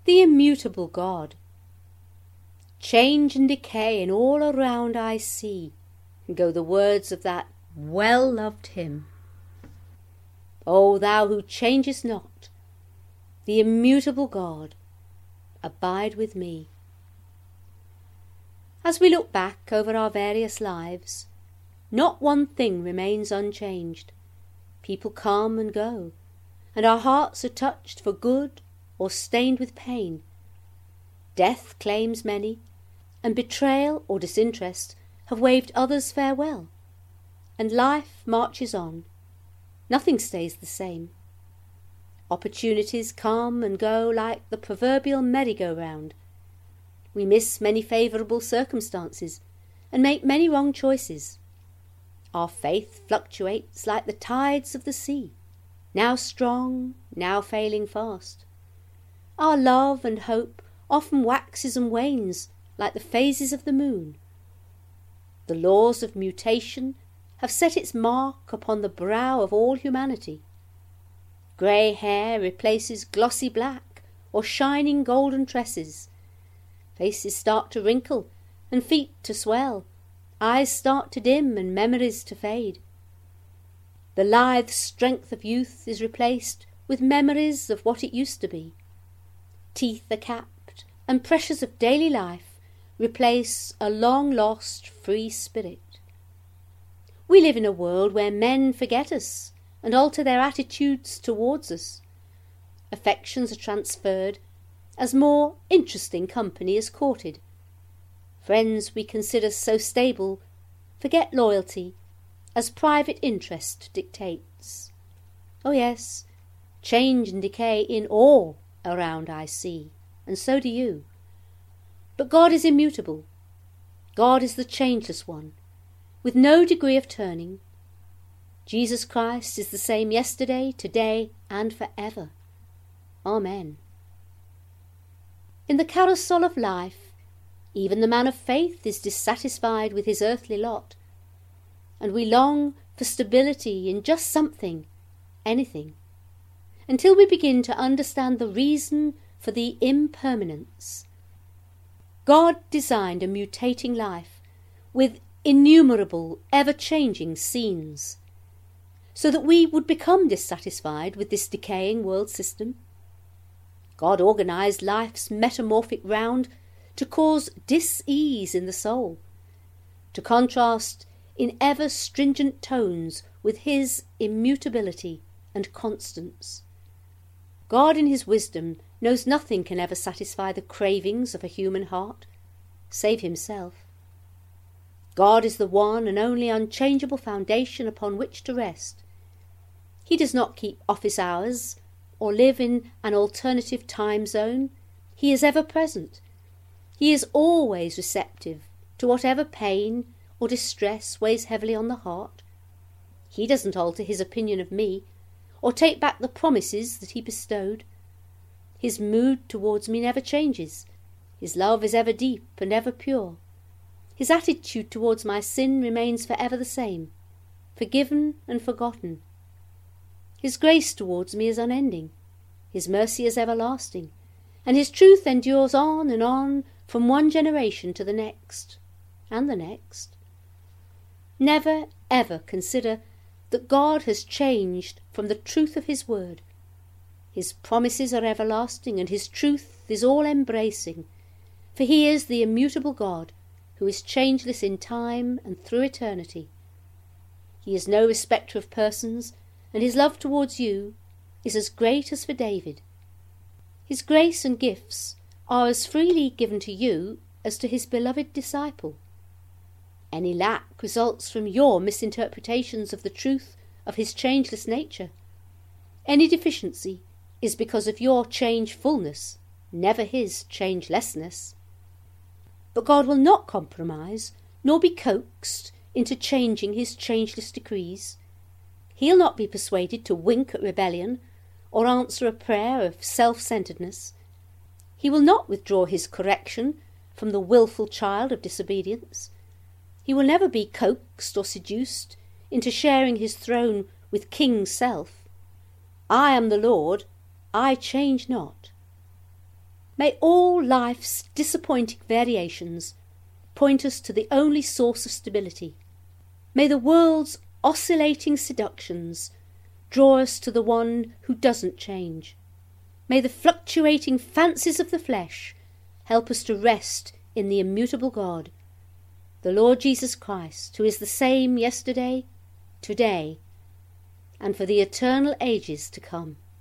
the immutable God. Change and decay in all around I see, go the words of that well-loved hymn. O thou who changest not, the immutable God, abide with me. As we look back over our various lives, not one thing remains unchanged. People come and go, and our hearts are touched for good or stained with pain. Death claims many, and betrayal or disinterest have waved others farewell. And life marches on. Nothing stays the same. Opportunities come and go like the proverbial merry-go-round. We miss many favourable circumstances and make many wrong choices. Our faith fluctuates like the tides of the sea, now strong, now failing fast. Our love and hope often waxes and wanes like the phases of the moon. The laws of mutation have set its mark upon the brow of all humanity. Grey hair replaces glossy black or shining golden tresses. Faces start to wrinkle and feet to swell. Eyes start to dim and memories to fade. The lithe strength of youth is replaced with memories of what it used to be. Teeth are capped, and pressures of daily life replace a long-lost free spirit. We live in a world where men forget us and alter their attitudes towards us. Affections are transferred as more interesting company is courted. Friends we consider so stable forget loyalty as private interest dictates. Oh yes, change and decay in all around I see, and so do you. But God is immutable. God is the changeless one, with no degree of turning. Jesus Christ is the same yesterday, today, and forever. Amen. In the carousel of life, even the man of faith is dissatisfied with his earthly lot, and we long for stability in just something, anything, until we begin to understand the reason for the impermanence. God designed a mutating life with innumerable, ever-changing scenes, so that we would become dissatisfied with this decaying world system. God organised life's metamorphic round to cause dis-ease in the soul, to contrast in ever stringent tones with his immutability and constance. God in his wisdom knows nothing can ever satisfy the cravings of a human heart, save himself. God is the one and only unchangeable foundation upon which to rest. He does not keep office hours or live in an alternative time zone. He is ever present. He is always receptive to whatever pain or distress weighs heavily on the heart. He doesn't alter his opinion of me or take back the promises that he bestowed. His mood towards me never changes. His love is ever deep and ever pure. His attitude towards my sin remains forever the same, forgiven and forgotten. His grace towards me is unending. His mercy is everlasting, and his truth endures on and on from one generation to the next, and the next. Never, ever consider that God has changed from the truth of his word. His promises are everlasting, and his truth is all-embracing, for he is the immutable God, who is changeless in time and through eternity. He is no respecter of persons, and his love towards you is as great as for David. His grace and gifts are as freely given to you as to his beloved disciple. Any lack results from your misinterpretations of the truth of his changeless nature. Any deficiency is because of your changefulness, never his changelessness. But God will not compromise, nor be coaxed into changing his changeless decrees. He'll not be persuaded to wink at rebellion or answer a prayer of self-centeredness. He will not withdraw his correction from the wilful child of disobedience. He will never be coaxed or seduced into sharing his throne with King Self. I am the Lord, I change not. May all life's disappointing variations point us to the only source of stability. May the world's oscillating seductions draw us to the one who doesn't change. May the fluctuating fancies of the flesh help us to rest in the immutable God, the Lord Jesus Christ, who is the same yesterday, today, and for the eternal ages to come.